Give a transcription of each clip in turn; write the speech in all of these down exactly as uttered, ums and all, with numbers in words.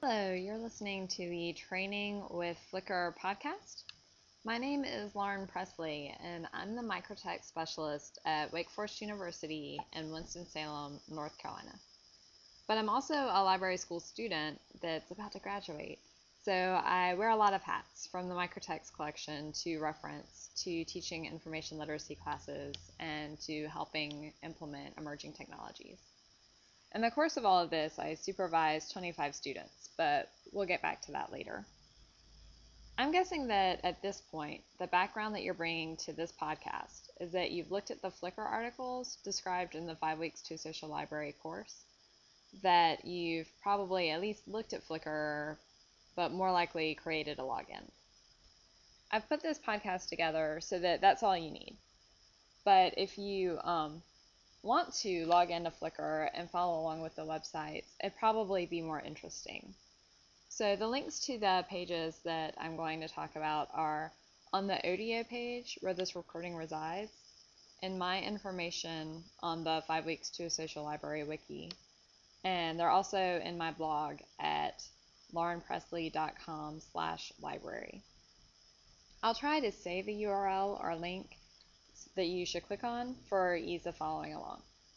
Hello, you're listening to the Training with Flickr podcast. My name is Lauren Presley, and I'm the microtech specialist at Wake Forest University in Winston-Salem, North Carolina. But I'm also a library school student that's about to graduate, so I wear a lot of hats, from the microtext collection to reference to teaching information literacy classes and to helping implement emerging technologies. In the course of all of this, I supervise twenty-five students, but we'll get back to that later. I'm guessing that at this point, the background that you're bringing to this podcast is that you've looked at the Flickr articles described in the Five Weeks to a Social Library course, that you've probably at least looked at Flickr, but more likely created a login. I've put this podcast together so that that's all you need. But if you um, want to log into Flickr and follow along with the websites, it'd probably be more interesting. So the links to the pages that I'm going to talk about are on the Odeo page where this recording resides, and my information on the Five Weeks to a Social Library wiki. And they're also in my blog at laurenpresley.com slash library. I'll try to save a U R L or link that you should click on for ease of following along.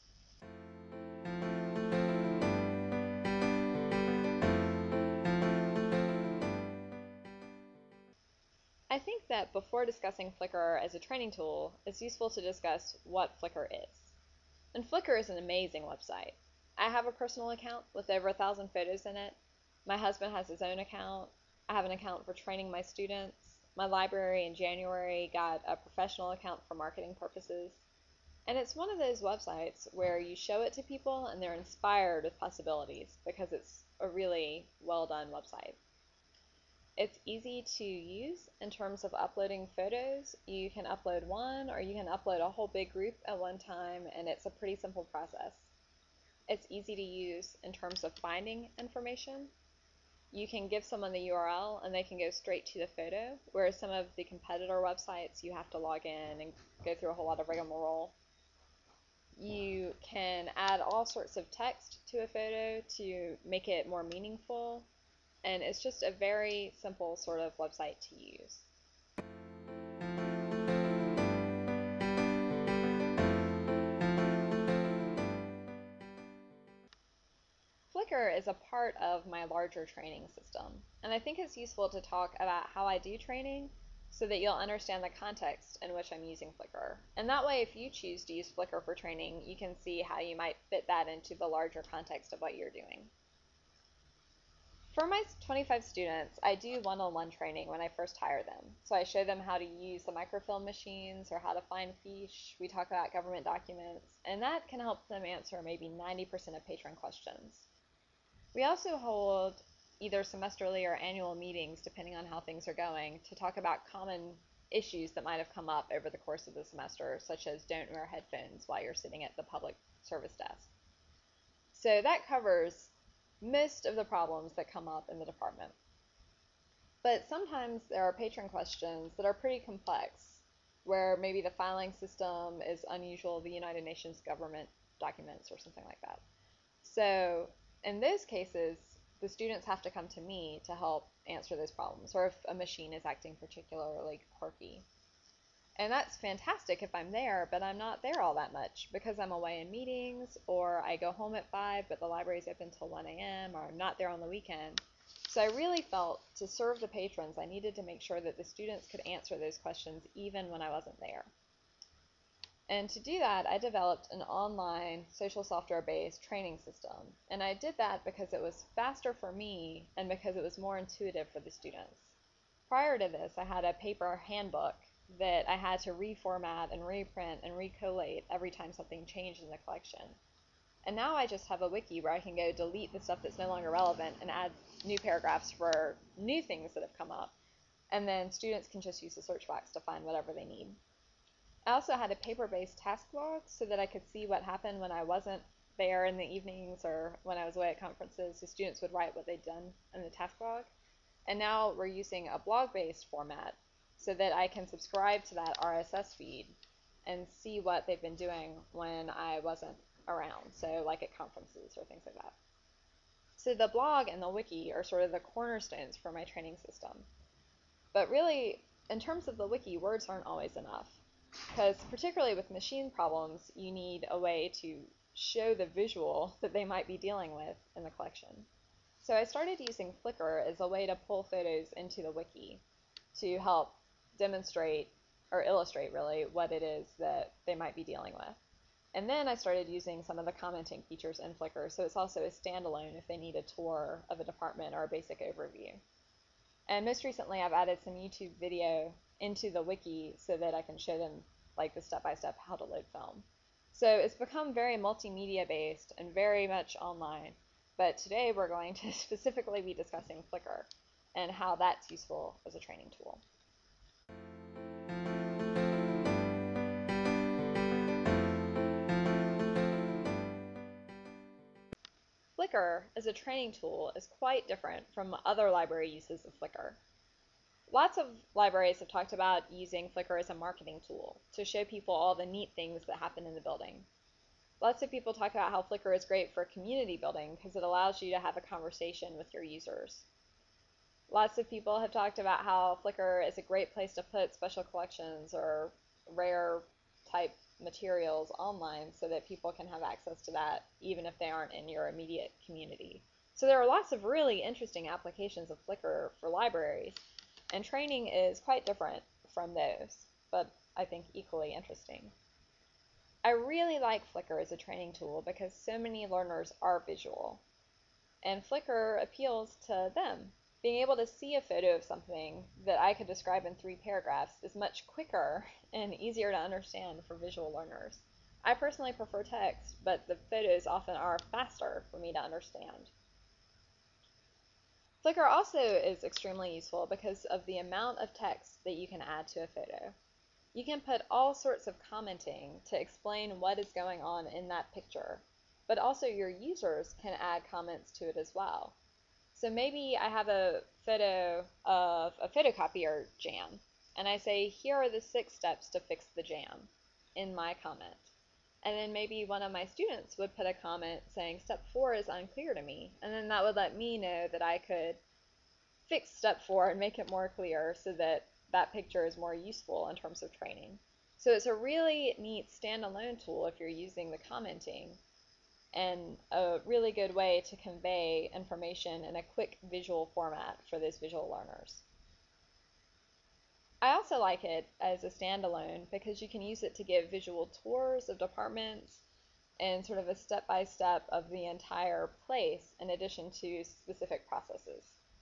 I think that before discussing Flickr as a training tool, it's useful to discuss what Flickr is. And Flickr is an amazing website. I have a personal account with over a thousand photos in it. My husband has his own account. I have an account for training my students. My library in January got a professional account for marketing purposes. And it's one of those websites where you show it to people and they're inspired with possibilities because it's a really well done website. It's easy to use in terms of uploading photos. You can upload one or you can upload a whole big group at one time, and it's a pretty simple process. It's easy to use in terms of finding information. You can give someone the U R L and they can go straight to the photo, whereas some of the competitor websites you have to log in and go through a whole lot of rigmarole. You can add all sorts of text to a photo to make it more meaningful, and it's just a very simple sort of website to use. Flickr is a part of my larger training system, and I think it's useful to talk about how I do training so that you'll understand the context in which I'm using Flickr. And that way, if you choose to use Flickr for training, you can see how you might fit that into the larger context of what you're doing. For my twenty-five students, I do one-on-one training when I first hire them. So I show them how to use the microfilm machines or how to find fiche. We talk about government documents, and that can help them answer maybe ninety percent of patron questions. We also hold either semesterly or annual meetings, depending on how things are going, to talk about common issues that might have come up over the course of the semester, such as don't wear headphones while you're sitting at the public service desk. So that covers most of the problems that come up in the department. But sometimes there are patron questions that are pretty complex, where maybe the filing system is unusual, the United Nations government documents or something like that. So in those cases, the students have to come to me to help answer those problems, or if a machine is acting particularly quirky. And that's fantastic if I'm there, but I'm not there all that much because I'm away in meetings, or I go home at five, but the library's open till one a m, or I'm not there on the weekend. So I really felt to serve the patrons, I needed to make sure that the students could answer those questions even when I wasn't there. And to do that, I developed an online social software-based training system. And I did that because it was faster for me and because it was more intuitive for the students. Prior to this, I had a paper handbook that I had to reformat and reprint and recollate every time something changed in the collection. And now I just have a wiki where I can go delete the stuff that's no longer relevant and add new paragraphs for new things that have come up. And then students can just use the search box to find whatever they need. I also had a paper-based task log so that I could see what happened when I wasn't there in the evenings or when I was away at conferences. So students would write what they'd done in the task log. And now we're using a blog-based format so that I can subscribe to that R S S feed and see what they've been doing when I wasn't around, so like at conferences or things like that. So the blog and the wiki are sort of the cornerstones for my training system. But really, in terms of the wiki, words aren't always enough. Because particularly with machine problems, you need a way to show the visual that they might be dealing with in the collection. So I started using Flickr as a way to pull photos into the wiki to help demonstrate or illustrate really what it is that they might be dealing with. And then I started using some of the commenting features in Flickr, so it's also a standalone if they need a tour of a department or a basic overview. And most recently I've added some YouTube video into the wiki so that I can show them like the step-by-step how to load film. So it's become very multimedia based and very much online, but today we're going to specifically be discussing Flickr and how that's useful as a training tool. Flickr as a training tool is quite different from other library uses of Flickr. Lots of libraries have talked about using Flickr as a marketing tool to show people all the neat things that happen in the building. Lots of people talk about how Flickr is great for community building because it allows you to have a conversation with your users. Lots of people have talked about how Flickr is a great place to put special collections or rare type materials online so that people can have access to that even if they aren't in your immediate community. So there are lots of really interesting applications of Flickr for libraries, and training is quite different from those, but I think equally interesting. I really like Flickr as a training tool because so many learners are visual, and Flickr appeals to them. Being able to see a photo of something that I could describe in three paragraphs is much quicker and easier to understand for visual learners. I personally prefer text, but the photos often are faster for me to understand. Flickr also is extremely useful because of the amount of text that you can add to a photo. You can put all sorts of commenting to explain what is going on in that picture, but also your users can add comments to it as well. So maybe I have a photo of a photocopier jam, and I say, here are the six steps to fix the jam in my comment. And then maybe one of my students would put a comment saying, step four is unclear to me, and then that would let me know that I could fix step four and make it more clear so that that picture is more useful in terms of training. So it's a really neat standalone tool if you're using the commenting, and a really good way to convey information in a quick visual format for those visual learners. I also like it as a standalone because you can use it to give visual tours of departments and sort of a step-by-step of the entire place in addition to specific processes.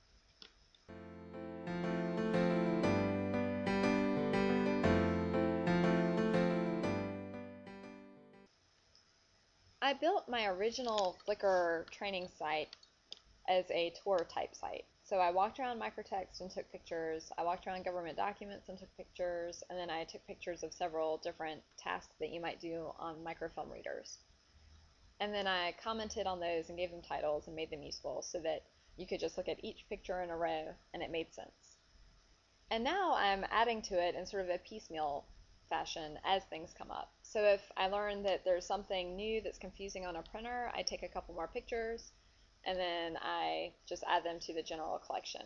I built my original Flickr training site as a tour type site. So I walked around microtext and took pictures, I walked around government documents and took pictures, and then I took pictures of several different tasks that you might do on microfilm readers. And then I commented on those and gave them titles and made them useful so that you could just look at each picture in a row and it made sense. And now I'm adding to it in sort of a piecemeal fashion as things come up. So if I learn that there's something new that's confusing on a printer, I take a couple more pictures and then I just add them to the general collection.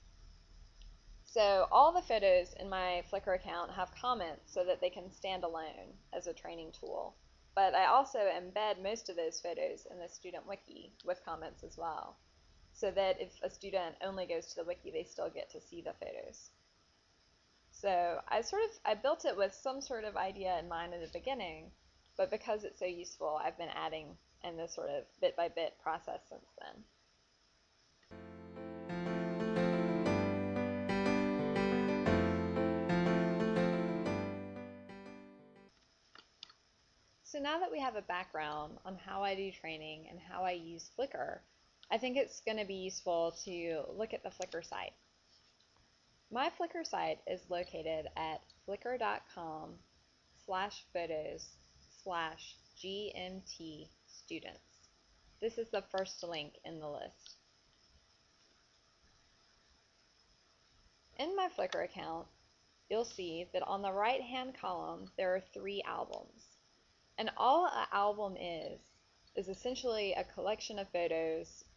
So all the photos in my Flickr account have comments so that they can stand alone as a training tool. But I also embed most of those photos in the student wiki with comments as well, so that if a student only goes to the wiki, they still get to see the photos. So I sort of I built it with some sort of idea in mind in the beginning, but because it's so useful, I've been adding in this sort of bit-by-bit process since then. So now that we have a background on how I do training and how I use Flickr, I think it's going to be useful to look at the Flickr site. My Flickr site is located at flickr.com slash photos slash GMT students. This is the first link in the list. In my Flickr account, you'll see that on the right-hand column there are three albums. And all an album is, is essentially a collection of photos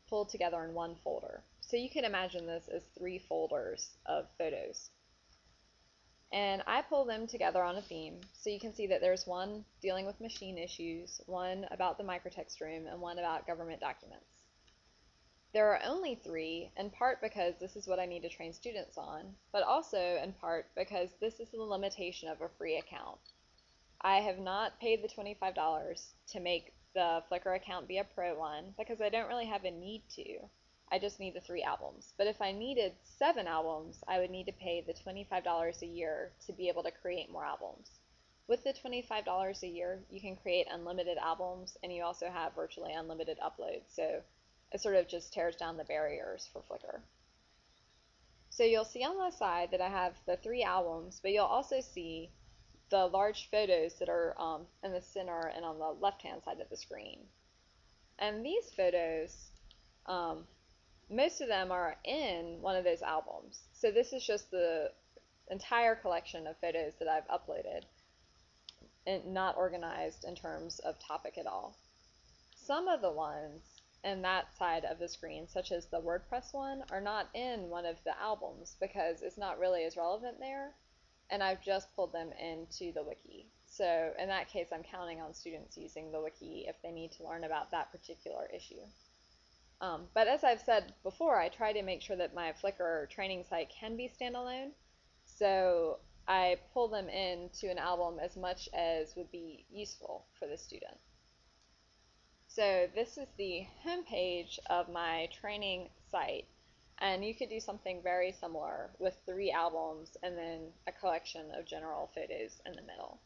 pulled together in one folder. So you can imagine this as three folders of photos. And I pull them together on a theme, so you can see that there's one dealing with machine issues, one about the microtext room, and one about government documents. There are only three, in part because this is what I need to train students on, but also in part because this is the limitation of a free account. I have not paid the twenty-five dollars to make the Flickr account be a pro one because I don't really have a need to. I just need the three albums. But if I needed seven albums, I would need to pay the twenty-five dollars a year to be able to create more albums. With the twenty-five dollars a year, you can create unlimited albums, and you also have virtually unlimited uploads. So it sort of just tears down the barriers for Flickr. So you'll see on the side that I have the three albums, but you'll also see the large photos that are um, in the center and on the left-hand side of the screen. And these photos, um, most of them are in one of those albums. So this is just the entire collection of photos that I've uploaded, and not organized in terms of topic at all. Some of the ones in that side of the screen, such as the WordPress one, are not in one of the albums because it's not really as relevant there, and I've just pulled them into the wiki. So in that case, I'm counting on students using the wiki if they need to learn about that particular issue. Um, but as I've said before, I try to make sure that my Flickr training site can be standalone, so I pull them into an album as much as would be useful for the student. So this is the homepage of my training site, and you could do something very similar with three albums and then a collection of general photos in the middle.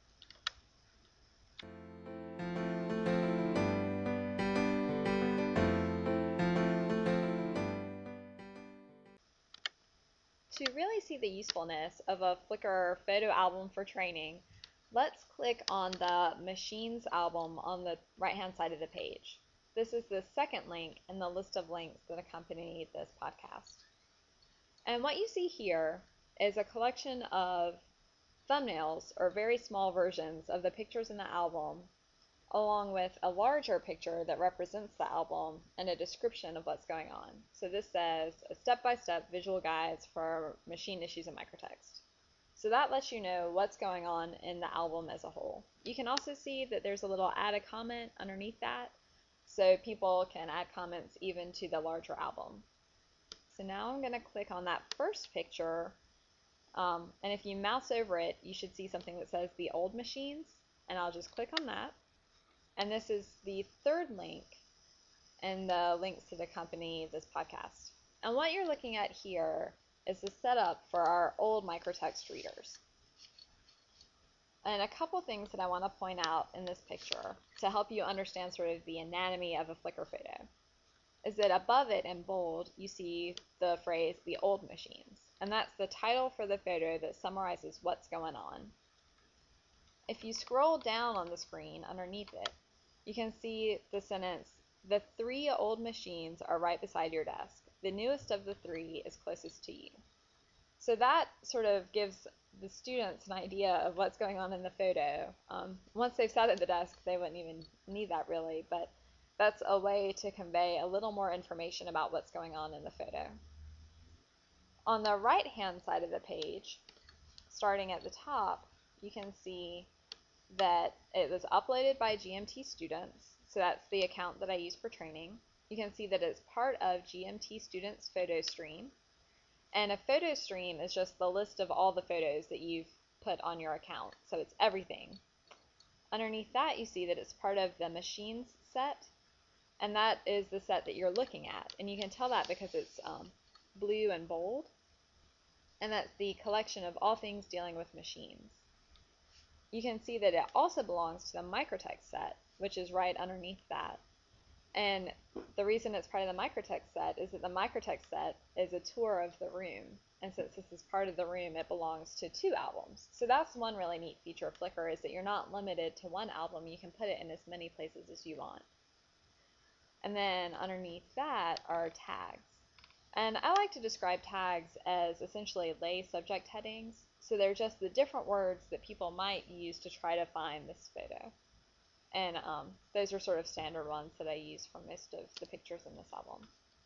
To really see the usefulness of a Flickr photo album for training, let's click on the Machines album on the right-hand side of the page. This is the second link in the list of links that accompany this podcast. And what you see here is a collection of thumbnails, or very small versions of the pictures in the album, along with a larger picture that represents the album and a description of what's going on. So this says a step-by-step visual guides for machine issues in microtext. So that lets you know what's going on in the album as a whole. You can also see that there's a little add a comment underneath that, so people can add comments even to the larger album. So now I'm going to click on that first picture, um, and if you mouse over it, you should see something that says the old machines, and I'll just click on that. And this is the third link in the links to accompany this podcast. And what you're looking at here is the setup for our old microtext readers. And a couple things that I want to point out in this picture to help you understand sort of the anatomy of a Flickr photo is that above it in bold you see the phrase the old machines, and that's the title for the photo that summarizes what's going on. If you scroll down on the screen underneath it, you can see the sentence, the three old machines are right beside your desk. The newest of the three is closest to you. So that sort of gives the students an idea of what's going on in the photo. Um, once they've sat at the desk, they wouldn't even need that really, but that's a way to convey a little more information about what's going on in the photo. On the right-hand side of the page, starting at the top, you can see that it was uploaded by G M T students, so that's the account that I use for training. You can see that it's part of G M T students' photo stream, and a photo stream is just the list of all the photos that you've put on your account, so it's everything. Underneath that you see that it's part of the machines set, and that is the set that you're looking at, and you can tell that because it's um, blue and bold, and that's the collection of all things dealing with machines. You can see that it also belongs to the microtext set, which is right underneath that. And the reason it's part of the microtext set is that the microtext set is a tour of the room. And since this is part of the room, it belongs to two albums. So that's one really neat feature of Flickr, is that you're not limited to one album. You can put it in as many places as you want. And then underneath that are tags. And I like to describe tags as essentially lay subject headings. So they're just the different words that people might use to try to find this photo. And um, those are sort of standard ones that I use for most of the pictures in this album.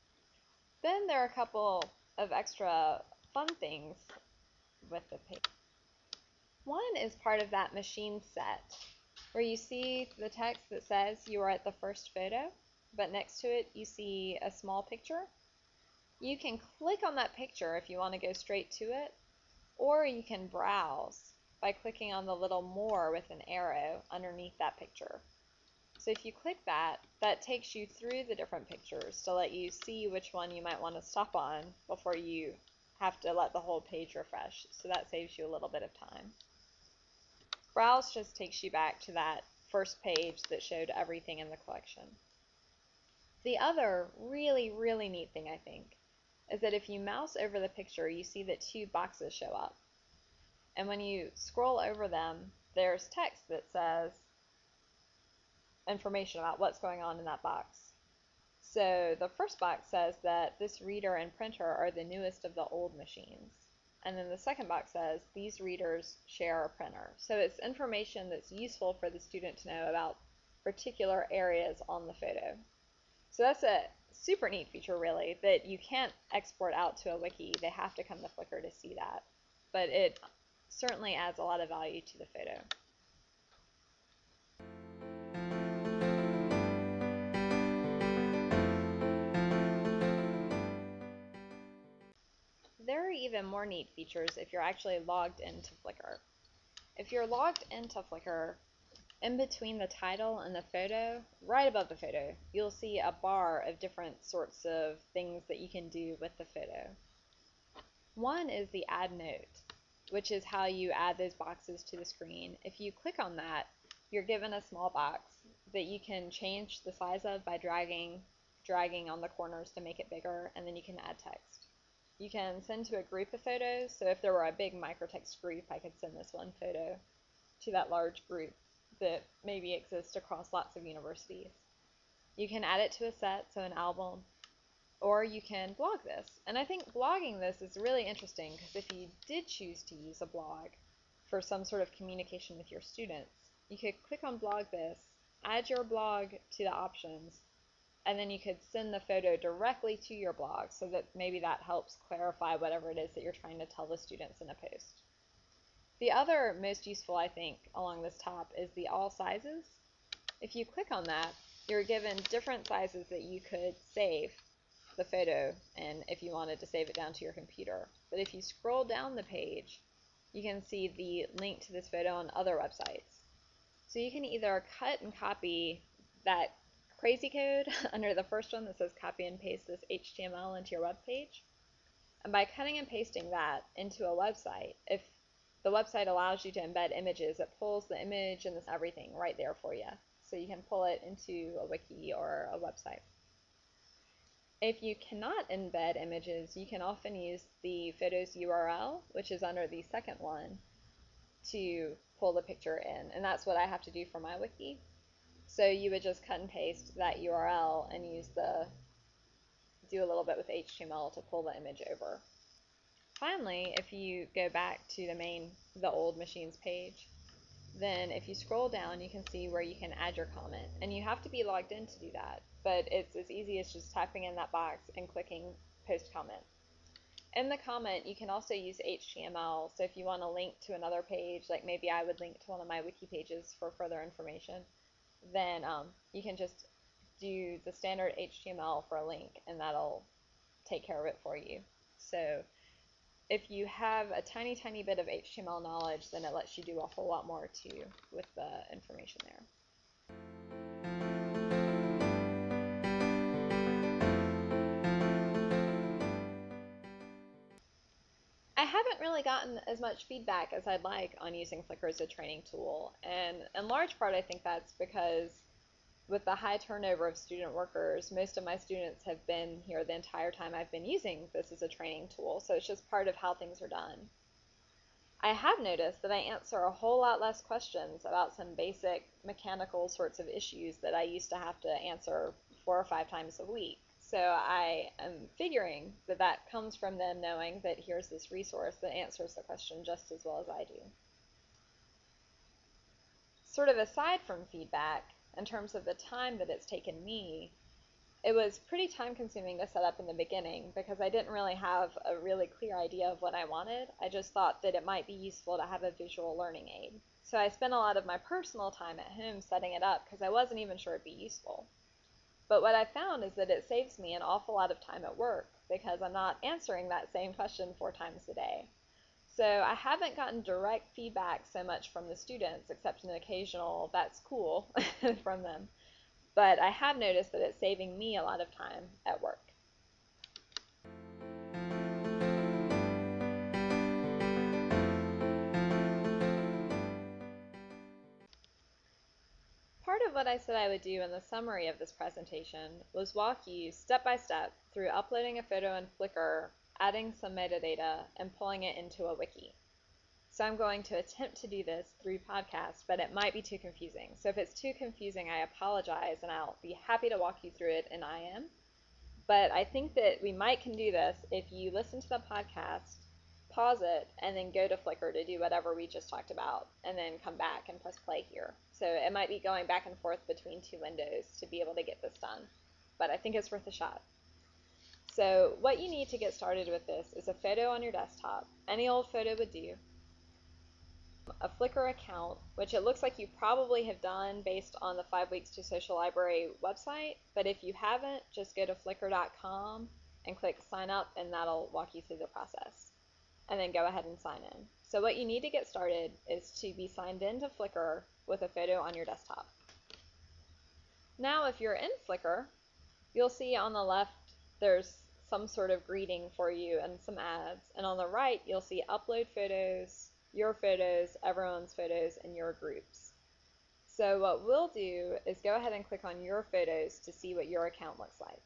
Then there are a couple of extra fun things with the page. One is part of that machine set, where you see the text that says you are at the first photo, but next to it you see a small picture. You can click on that picture if you want to go straight to it, or you can browse by clicking on the little more with an arrow underneath that picture. So if you click that, that takes you through the different pictures to let you see which one you might want to stop on before you have to let the whole page refresh. So that saves you a little bit of time. Browse just takes you back to that first page that showed everything in the collection. The other really, really neat thing, I think, is that if you mouse over the picture, you see that two boxes show up. And when you scroll over them, there's text that says information about what's going on in that box. So the first box says that this reader and printer are the newest of the old machines. And then the second box says these readers share a printer. So it's information that's useful for the student to know about particular areas on the photo. So that's a super neat feature, really, that you can't export out to a wiki. They have to come to Flickr to see that. But it certainly adds a lot of value to the photo. There are even more neat features if you're actually logged into Flickr. If you're logged into Flickr, in between the title and the photo, right above the photo, you'll see a bar of different sorts of things that you can do with the photo. One is the Add Note, which is how you add those boxes to the screen. If you click on that, you're given a small box that you can change the size of by dragging, dragging on the corners to make it bigger, and then you can add text. You can send to a group of photos, so if there were a big microtext group, I could send this one photo to that large group that maybe exists across lots of universities. You can add it to a set, so an album, or you can blog this. And I think blogging this is really interesting because if you did choose to use a blog for some sort of communication with your students, you could click on blog this, add your blog to the options, and then you could send the photo directly to your blog so that maybe that helps clarify whatever it is that you're trying to tell the students in a post. The other most useful, I think, along this top is the all sizes. If you click on that, you're given different sizes that you could save the photo in if you wanted to save it down to your computer. But if you scroll down the page, you can see the link to this photo on other websites. So you can either cut and copy that crazy code under the first one that says copy and paste this H T M L into your web page. And by cutting and pasting that into a website, if the website allows you to embed images, it pulls the image and this everything right there for you. So you can pull it into a wiki or a website. If you cannot embed images, you can often use the photos U R L, which is under the second one, to pull the picture in. And that's what I have to do for my wiki. So you would just cut and paste that U R L and use the, do a little bit with H T M L to pull the image over. Finally, if you go back to the main, the old machines page, then if you scroll down, you can see where you can add your comment. And you have to be logged in to do that, but it's as easy as just typing in that box and clicking post comment. In the comment, you can also use H T M L, so if you want to link to another page, like maybe I would link to one of my wiki pages for further information, then um, you can just do the standard H T M L for a link, and that'll take care of it for you. So if you have a tiny, tiny bit of H T M L knowledge, then it lets you do a whole lot more too with the information there. I haven't really gotten as much feedback as I'd like on using Flickr as a training tool, and in large part I think that's because with the high turnover of student workers, most of my students have been here the entire time I've been using this as a training tool, so it's just part of how things are done. I have noticed that I answer a whole lot less questions about some basic mechanical sorts of issues that I used to have to answer four or five times a week. So I am figuring that that comes from them knowing that here's this resource that answers the question just as well as I do. Sort of aside from feedback, in terms of the time that it's taken me, it was pretty time consuming to set up in the beginning because I didn't really have a really clear idea of what I wanted. I just thought that it might be useful to have a visual learning aid. So I spent a lot of my personal time at home setting it up because I wasn't even sure it'd be useful. But what I found is that it saves me an awful lot of time at work because I'm not answering that same question four times a day. So I haven't gotten direct feedback so much from the students, except an occasional "that's cool" from them. But I have noticed that it's saving me a lot of time at work. Part of what I said I would do in the summary of this presentation was walk you step by step through uploading a photo in Flickr, adding some metadata, and pulling it into a wiki. So I'm going to attempt to do this through podcast, but it might be too confusing. So if it's too confusing, I apologize, and I'll be happy to walk you through it in I M. But I think that we might can do this if you listen to the podcast, pause it, and then go to Flickr to do whatever we just talked about, and then come back and press play here. So it might be going back and forth between two windows to be able to get this done, but I think it's worth a shot. So what you need to get started with this is a photo on your desktop. Any old photo would do. A Flickr account, which it looks like you probably have done based on the Five Weeks to Social Library website, but if you haven't, just go to flickr dot com and click sign up, and that'll walk you through the process. And then go ahead and sign in. So what you need to get started is to be signed into Flickr with a photo on your desktop. Now if you're in Flickr, you'll see on the left there's some sort of greeting for you and some ads, and on the right you'll see upload photos, your photos, everyone's photos, and your groups. So what we'll do is go ahead and click on your photos to see what your account looks like.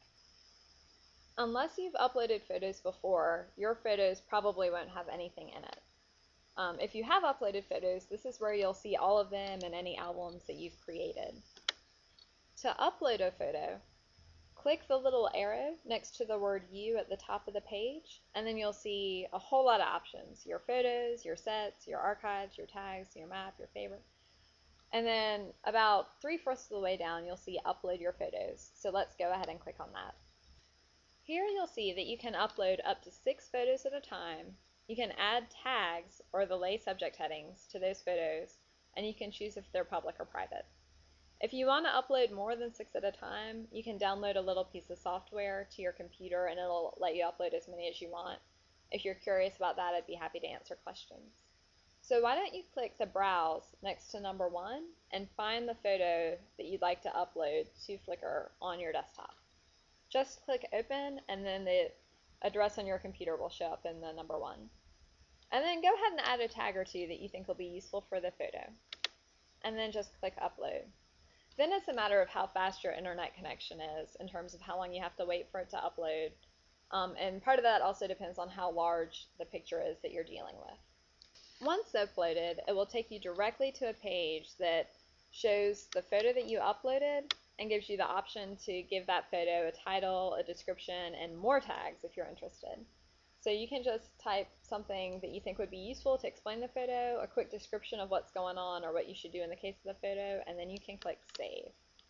Unless you've uploaded photos before, your photos probably won't have anything in it. Um, if you have uploaded photos, this is where you'll see all of them and any albums that you've created. To upload a photo, click the little arrow next to the word You at the top of the page, and then you'll see a whole lot of options. Your photos, your sets, your archives, your tags, your map, your favorite. And then about three-fourths of the way down, you'll see Upload Your Photos. So let's go ahead and click on that. Here you'll see that you can upload up to six photos at a time. You can add tags or the lay subject headings to those photos, and you can choose if they're public or private. If you want to upload more than six at a time, you can download a little piece of software to your computer and it'll let you upload as many as you want. If you're curious about that, I'd be happy to answer questions. So why don't you click the Browse next to number one and find the photo that you'd like to upload to Flickr on your desktop. Just click Open, and then the address on your computer will show up in the number one. And then go ahead and add a tag or two that you think will be useful for the photo. And then just click Upload. Then it's a matter of how fast your internet connection is in terms of how long you have to wait for it to upload. Um, and part of that also depends on how large the picture is that you're dealing with. Once uploaded, it will take you directly to a page that shows the photo that you uploaded and gives you the option to give that photo a title, a description, and more tags if you're interested. So you can just type something that you think would be useful to explain the photo, a quick description of what's going on or what you should do in the case of the photo, and then you can click Save.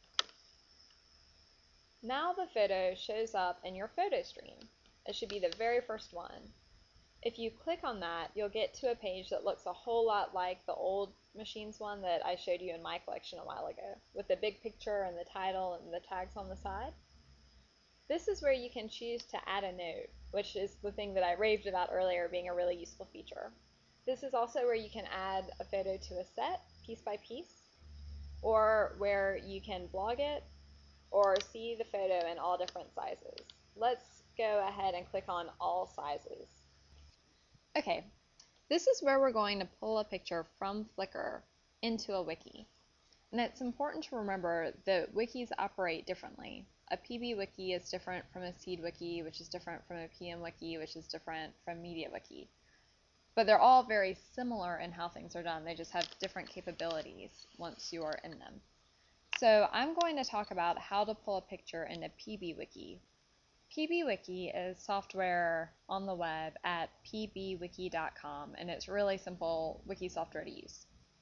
Now the photo shows up in your photo stream. It should be the very first one. If you click on that, you'll get to a page that looks a whole lot like the old Machines one that I showed you in my collection a while ago, with the big picture and the title and the tags on the side. This is where you can choose to add a note, which is the thing that I raved about earlier being a really useful feature. This is also where you can add a photo to a set, piece by piece, or where you can blog it, or see the photo in all different sizes. Let's go ahead and click on all sizes. Okay, this is where we're going to pull a picture from Flickr into a wiki. And it's important to remember that wikis operate differently. A P B wiki is different from a seed wiki, which is different from a P M wiki, which is different from MediaWiki. But they're all very similar in how things are done. They just have different capabilities once you are in them. So I'm going to talk about how to pull a picture in a P B wiki. P B Wiki is software on the web at p b wiki dot com, and it's really simple wiki software to use.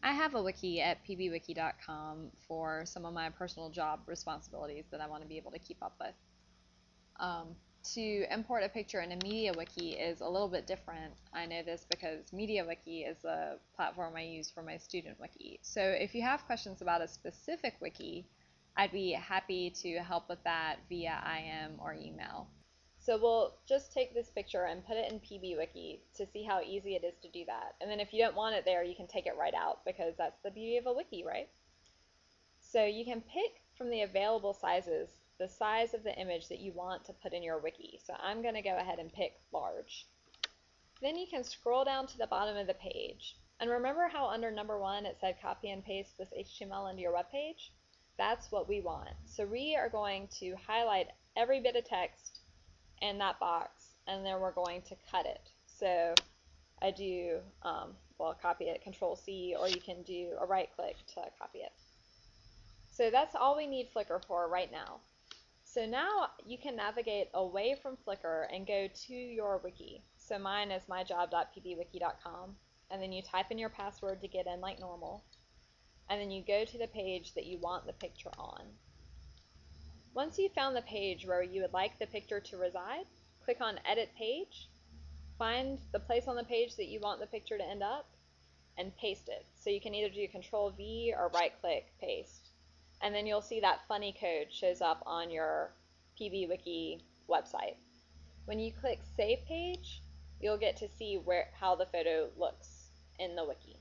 I have a wiki at p b wiki dot com for some of my personal job responsibilities that I want to be able to keep up with. Um, to import a picture in a MediaWiki is a little bit different. I know this because MediaWiki is a platform I use for my student wiki. So if you have questions about a specific wiki, I'd be happy to help with that via I M or email. So we'll just take this picture and put it in PBWiki to see how easy it is to do that. And then if you don't want it there, you can take it right out, because that's the beauty of a wiki, right? So you can pick from the available sizes the size of the image that you want to put in your wiki. So I'm going to go ahead and pick large. Then you can scroll down to the bottom of the page. And remember how under number one it said copy and paste this H T M L into your web page? That's what we want. So we are going to highlight every bit of text in that box, and then we're going to cut it. So I do, um, well, copy it, Control C, or you can do a right click to copy it. So that's all we need Flickr for right now. So now you can navigate away from Flickr and go to your wiki. So mine is my job dot p b wiki dot com, and then you type in your password to get in like normal, and then you go to the page that you want the picture on. Once you've found the page where you would like the picture to reside, click on Edit Page, find the place on the page that you want the picture to end up, and paste it. So you can either do Control V or right click paste. And then you'll see that funny code shows up on your PBWiki website. When you click Save Page, you'll get to see where how the photo looks in the wiki.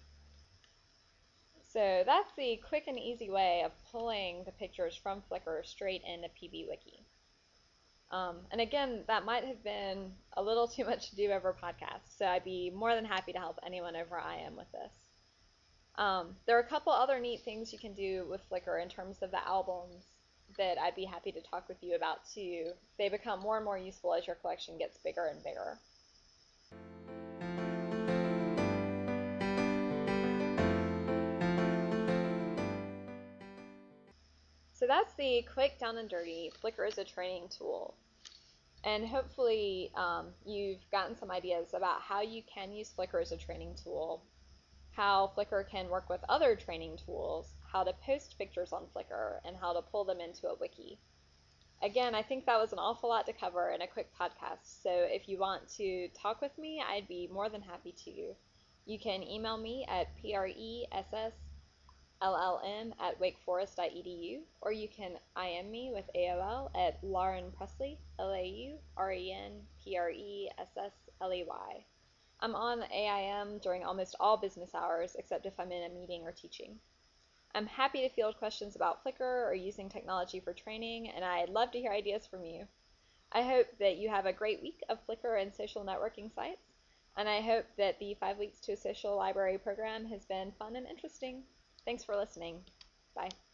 So that's the quick and easy way of pulling the pictures from Flickr straight into PBWiki. Um, and again, that might have been a little too much to do over a podcast, so I'd be more than happy to help anyone over I M with this. Um, there are a couple other neat things you can do with Flickr in terms of the albums that I'd be happy to talk with you about too. They become more and more useful as your collection gets bigger and bigger. So that's the quick, down and dirty Flickr as a training tool. And hopefully um, you've gotten some ideas about how you can use Flickr as a training tool, how Flickr can work with other training tools, how to post pictures on Flickr, and how to pull them into a wiki. Again, I think that was an awful lot to cover in a quick podcast, so if you want to talk with me, I'd be more than happy to. You can email me at pressllm at wakeforest dot e d u, or you can I M me with A O L at Lauren Pressley, L A U R E N P R E S S L E Y. I'm on A I M during almost all business hours, except if I'm in a meeting or teaching. I'm happy to field questions about Flickr or using technology for training, and I'd love to hear ideas from you. I hope that you have a great week of Flickr and social networking sites, and I hope that the Five Weeks to a Social Library program has been fun and interesting. Thanks for listening. Bye.